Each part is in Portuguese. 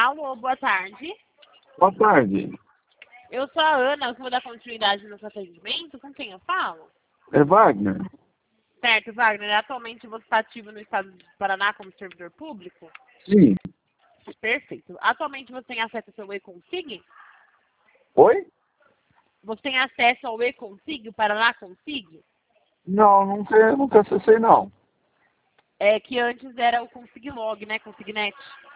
Alô, boa tarde. Boa tarde. Eu sou a Ana, que vou dar continuidade no seu atendimento. Com quem eu falo? É Wagner? Certo, Wagner. Atualmente você está ativo no estado do Paraná como servidor público? Sim. Perfeito. Atualmente você tem acesso ao seu e-Config? Oi? Você tem acesso ao e-Config, o Paraná Config? Não, nunca acessei não. É que antes era o Config Log, né? Confignet.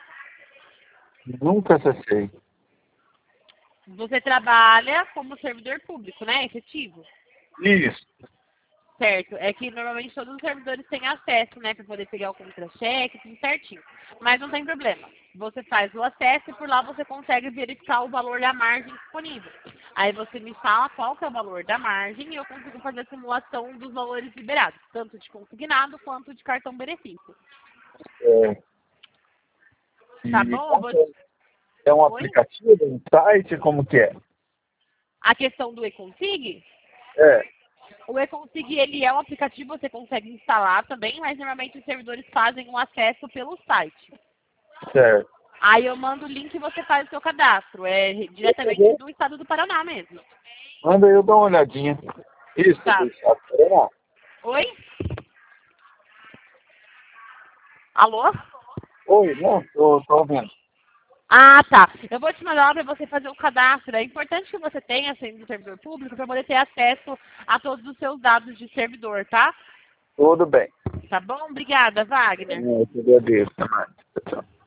Nunca acessei. Você trabalha como servidor público, né? Efetivo. Isso. Certo, é que normalmente todos os servidores têm acesso, né, para poder pegar o contra-cheque, tudo certinho. Mas não tem problema. Você faz o acesso e por lá você consegue verificar o valor da margem disponível. Aí você me fala qual que é o valor da margem e eu consigo fazer a simulação dos valores liberados, tanto de consignado quanto de cartão benefício. É, Tá e bom? Eu vou... é um Oi? aplicativo, um site, como que é? A questão do e-config? É, O e-config, ele é um aplicativo, você consegue instalar também, mas normalmente os servidores fazem um acesso pelo site. certo. Aí eu mando o link e você faz o seu cadastro. É diretamente Uhum. do estado do Paraná mesmo. Manda aí eu dar uma olhadinha. Isso, Tá. Paraná. Oi? Alô? Oi, não, tô ouvindo. Ah, tá. Eu vou te mandar lá para você fazer o cadastro. É importante que você tenha, sendo do servidor público, para poder ter acesso a todos os seus dados de servidor, tá? Tudo bem. Tá bom? Obrigada, Wagner. Eu te agradeço. Até mais. Tchau.